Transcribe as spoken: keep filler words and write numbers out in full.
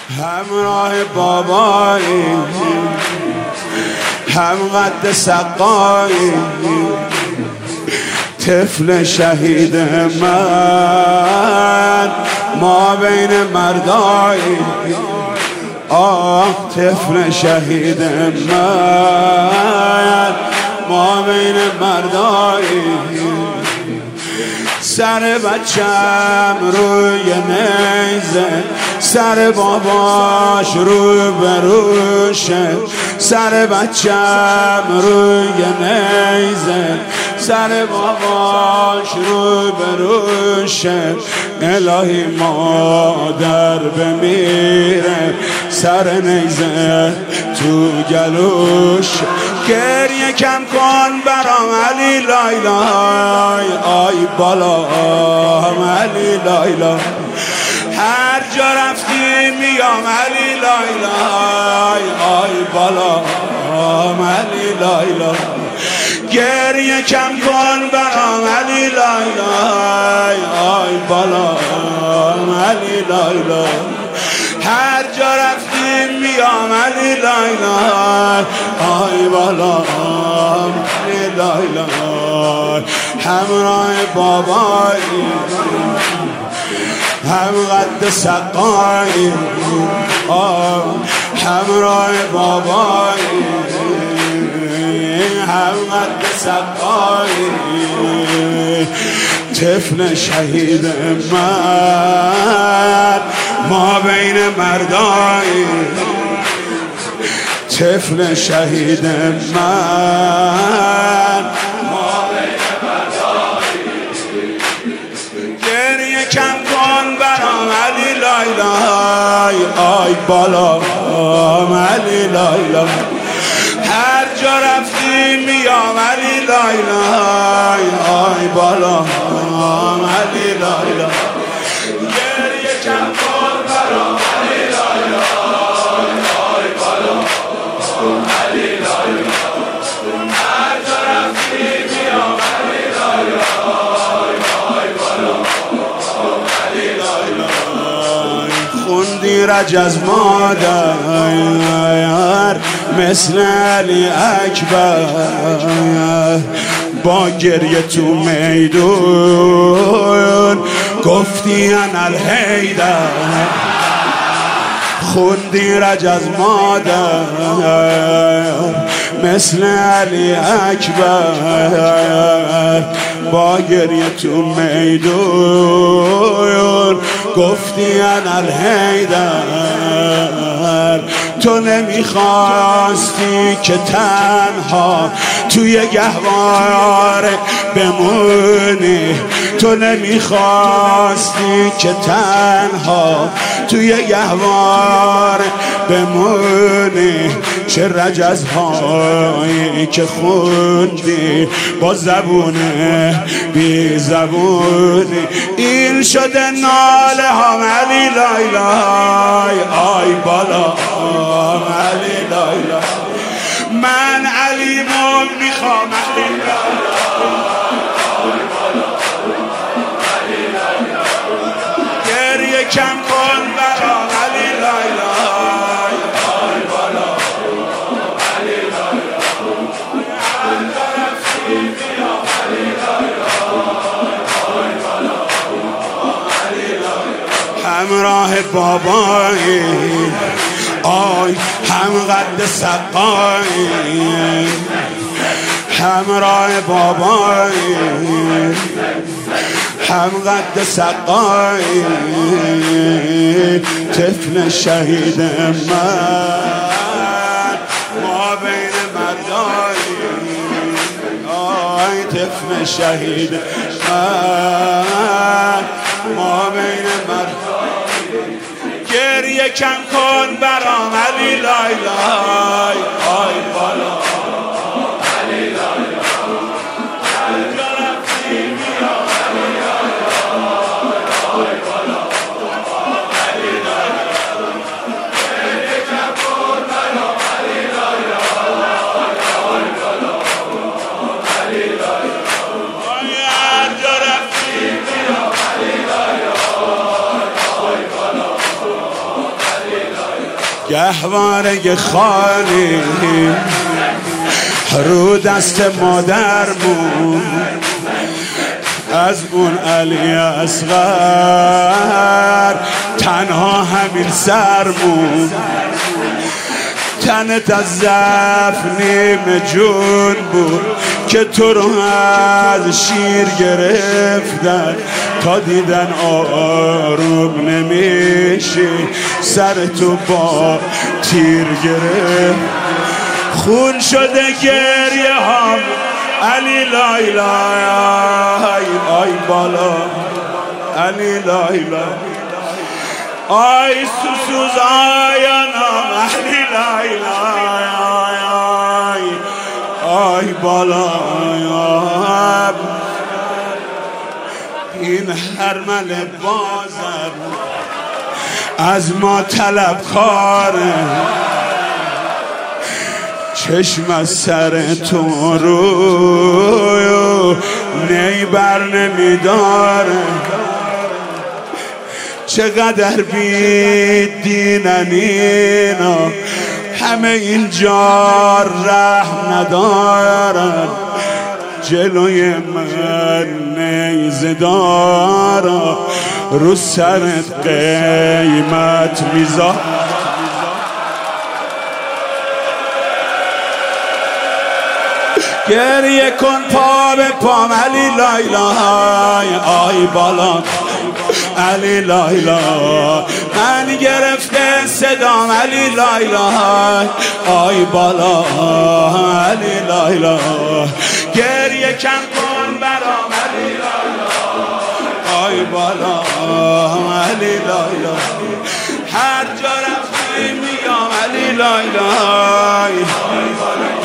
همراه بابایی هم قد سقایی طفل شهید من ما بین مردایی آه طفل شهید من ما بین مردایی سر بچم روی نیزه سر باباش رو بروشه سر بچم روی نیزه سر باباش رو بروشه الهی مادر بمیره سر نیزه تو گلوش گریه کم کن برام علی لایلای آی بالا علی لایلای هر جا رفتی میام علی لایلای آی بالا علی لایلای گریه کم کن برام علی لایلای آی بالا علی لایلای هر جا رفتی میام علی لایلای آی بالا علی لایلای همراه بابایی هم قد سقایی همراه بابایی هم قد سقایی طفل شهید من ما بین مردایی طفل شهید من ما بین مردایی گریه کم کن برام علی لایلای آی بالا علی لایلای هر جا رفتی میام علی لایلای آی بالا علی لایلای گریه کم کن برام علی لایلای آی بالا علی لایلای هر جا رفتی میام علی لایلای آی بالا علی لایلای خوندی رجز مادر مثل علی اکبر با گریه تو میدون گفتی انا الحیدر خوندی رجز مادر مثل علی اکبر با گریه تو میدون گفتی انا الحیدر تو نمیخواستی که تنها توی گهواره بمونی تو نمیخواستی که تنها توی گهواره بمونی چه رجزهایی که خوندی با زبونه بی زبونی این شده ناله هم علی لایلای آی بالا علی لایلای من علی مون میخوام علی لایلای گریه کم کن برام علی لایلای آی بالا علی لایلای همراه بابایی آی هم قد سقایی همراه بابایی هم قد سقایی طفل شهید من ما بین مردایی آی طفل شهید من ما بین مردایی گریه کم کن برام علی لایلای آی بالا علی لایلای هر جا رفتی میام علی لایلای آی بالا علی لایلای گریه کم کن برام علی لایلای آی بالا علی لایلای هر جا رفتی میام علی لایلای آی بالا علی لایلای گهواره خالی رو دست مادرمون، از اون علی اصغر تنها همین سرمون. تنت از ضعف نیم جون بود که تو رو از شیر گرفتن، تا دیدن آروم نمیشه سر تو با تیر گرفت. خون شده گریه هم علی لای لای آی بالا علی لای لای آی سوسوز آیانم علی لای لای آی آی بالا. این هرمل بازر از ما طلب خاره، چشم از سر تو رو نی بر نمیداره. چقدر بیدینن اینا، همه اینجا رحم ندارن. جلوی من نیزه دارا، رو سرت قیمت میذار. گریه کن پا به پام علی لای لای آی بالا علی لای لای. من گرفته صدام علی لای لای آی بالا علی لای لای. گریه کن کن برام علی لای لای آی بالا علی لای لای. هر جا رفتی میام علی لای لای.